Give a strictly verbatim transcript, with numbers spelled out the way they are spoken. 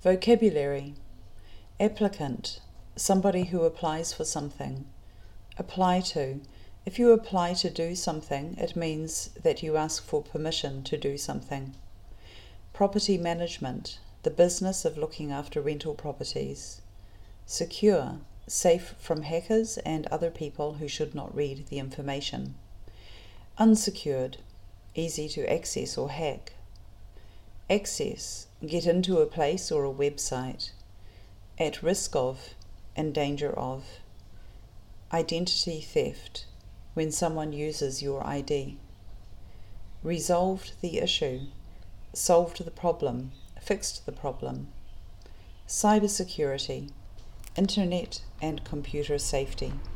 Vocabulary. Applicant, somebody who applies for something. Apply to. If you apply to do something, it means that you ask for permission to do something. Property management, the business of looking after rental properties. Secure, safe from hackers and other people who should not read the information. Unsecured, easy to access or hack. Access, get into a place or a website. At risk of, in danger of. Identity theft, when someone uses your I D. Resolved the issue, solved the problem, fixed the problem. Cybersecurity, internet and computer safety.